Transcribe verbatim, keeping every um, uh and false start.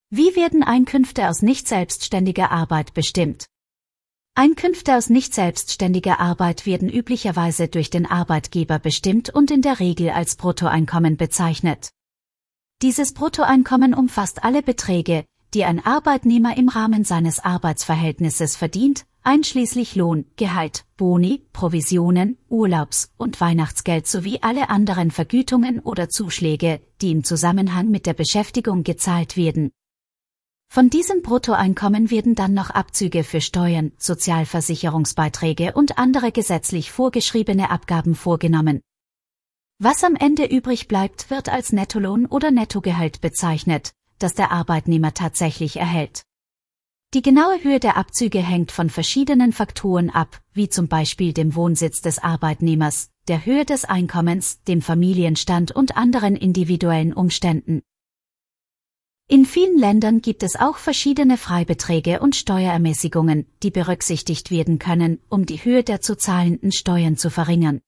Wie werden Einkünfte aus nicht selbstständiger Arbeit bestimmt? Einkünfte aus nicht selbstständiger Arbeit werden üblicherweise durch den Arbeitgeber bestimmt und in der Regel als Bruttoeinkommen bezeichnet. Dieses Bruttoeinkommen umfasst alle Beträge, die ein Arbeitnehmer im Rahmen seines Arbeitsverhältnisses verdient, einschließlich Lohn, Gehalt, Boni, Provisionen, Urlaubs- und Weihnachtsgeld sowie alle anderen Vergütungen oder Zuschläge, die im Zusammenhang mit der Beschäftigung gezahlt werden. Von diesem Bruttoeinkommen werden dann noch Abzüge für Steuern, Sozialversicherungsbeiträge und andere gesetzlich vorgeschriebene Abgaben vorgenommen. Was am Ende übrig bleibt, wird als Nettolohn oder Nettogehalt bezeichnet, das der Arbeitnehmer tatsächlich erhält. Die genaue Höhe der Abzüge hängt von verschiedenen Faktoren ab, wie zum Beispiel dem Wohnsitz des Arbeitnehmers, der Höhe des Einkommens, dem Familienstand und anderen individuellen Umständen. In vielen Ländern gibt es auch verschiedene Freibeträge und Steuerermäßigungen, die berücksichtigt werden können, um die Höhe der zu zahlenden Steuern zu verringern.